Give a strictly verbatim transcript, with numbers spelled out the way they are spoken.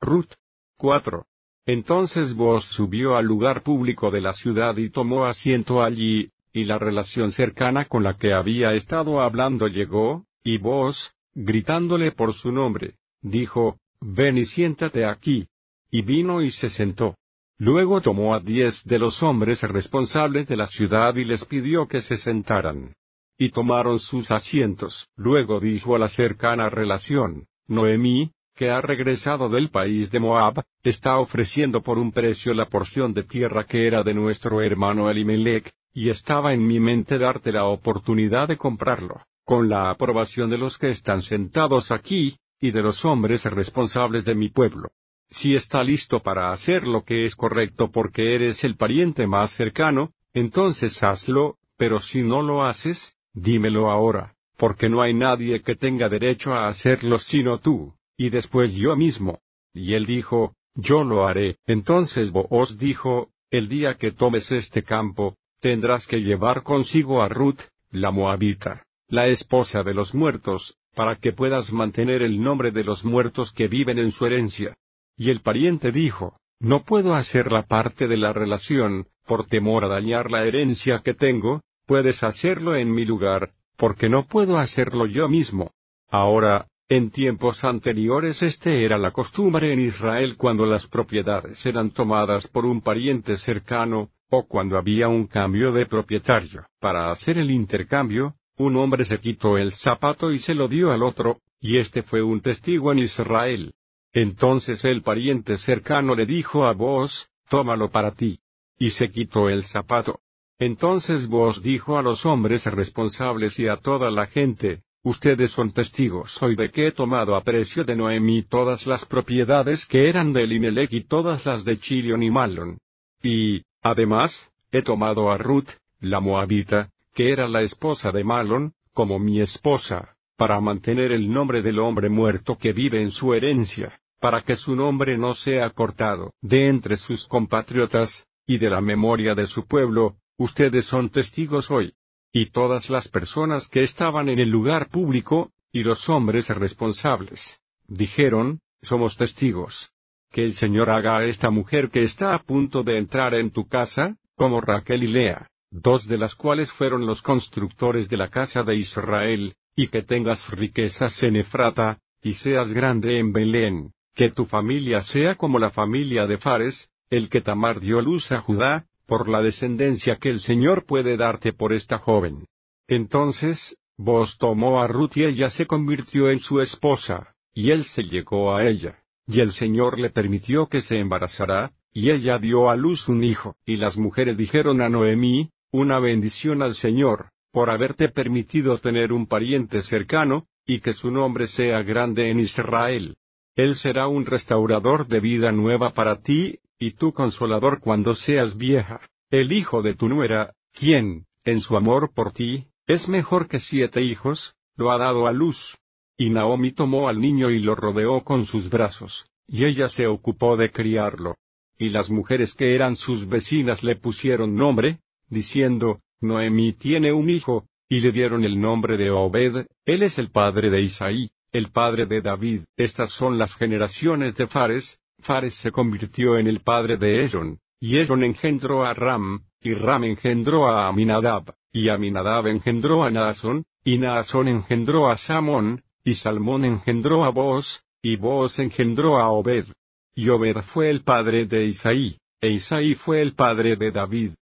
Rut. cuatro. Entonces Booz subió al lugar público de la ciudad y tomó asiento allí, y la relación cercana con la que había estado hablando llegó, y Booz, gritándole por su nombre, dijo, ven y siéntate aquí. Y vino y se sentó. Luego tomó a diez de los hombres responsables de la ciudad y les pidió que se sentaran. Y tomaron sus asientos. Luego dijo a la cercana relación, Noemí, que ha regresado del país de Moab, está ofreciendo por un precio la porción de tierra que era de nuestro hermano Elimelec, y estaba en mi mente darte la oportunidad de comprarlo, con la aprobación de los que están sentados aquí, y de los hombres responsables de mi pueblo. Si está listo para hacer lo que es correcto porque eres el pariente más cercano, entonces hazlo, pero si no lo haces, dímelo ahora, porque no hay nadie que tenga derecho a hacerlo sino tú, y después yo mismo. Y él dijo, yo lo haré. Entonces Booz dijo, el día que tomes este campo, tendrás que llevar consigo a Rut, la moabita, la esposa de los muertos, para que puedas mantener el nombre de los muertos que viven en su herencia. Y el pariente dijo, no puedo hacer la parte de la relación, por temor a dañar la herencia que tengo, puedes hacerlo en mi lugar, porque no puedo hacerlo yo mismo. Ahora, en tiempos anteriores este era la costumbre en Israel cuando las propiedades eran tomadas por un pariente cercano, o cuando había un cambio de propietario. Para hacer el intercambio, un hombre se quitó el zapato y se lo dio al otro, y este fue un testigo en Israel. Entonces el pariente cercano le dijo a Booz, tómalo para ti. Y se quitó el zapato. Entonces Booz dijo a los hombres responsables y a toda la gente, ustedes son testigos hoy de que he tomado a precio de Noemí todas las propiedades que eran de Elimelec y todas las de Chilion y Malón. Y, además, he tomado a Rut, la moabita, que era la esposa de Malón, como mi esposa, para mantener el nombre del hombre muerto que vive en su herencia, para que su nombre no sea cortado de entre sus compatriotas, y de la memoria de su pueblo, ustedes son testigos hoy. Y todas las personas que estaban en el lugar público, y los hombres responsables, dijeron, somos testigos. Que el Señor haga a esta mujer que está a punto de entrar en tu casa, como Raquel y Lea, dos de las cuales fueron los constructores de la casa de Israel, y que tengas riquezas en Efrata, y seas grande en Belén, que tu familia sea como la familia de Fares, el que Tamar dio luz a Judá, por la descendencia que el Señor puede darte por esta joven. Entonces, Booz tomó a Rut y ella se convirtió en su esposa, y él se llegó a ella, y el Señor le permitió que se embarazara, y ella dio a luz un hijo. Y las mujeres dijeron a Noemí, una bendición al Señor, por haberte permitido tener un pariente cercano, y que su nombre sea grande en Israel. Él será un restaurador de vida nueva para ti, y tu consolador cuando seas vieja. El hijo de tu nuera, quien, en su amor por ti, es mejor que siete hijos, lo ha dado a luz. Y Naomi tomó al niño y lo rodeó con sus brazos, y ella se ocupó de criarlo. Y las mujeres que eran sus vecinas le pusieron nombre, diciendo, Noemí tiene un hijo, y le dieron el nombre de Obed, él es el padre de Isaí, el padre de David. Estas son las generaciones de Fares. Fares se convirtió en el padre de Esron, y Esron engendró a Ram, y Ram engendró a Aminadab, y Aminadab engendró a Naasón, y Naasón engendró a Salmón, y Salmón engendró a Booz, y Booz engendró a Obed. Y Obed fue el padre de Isaí, e Isaí fue el padre de David,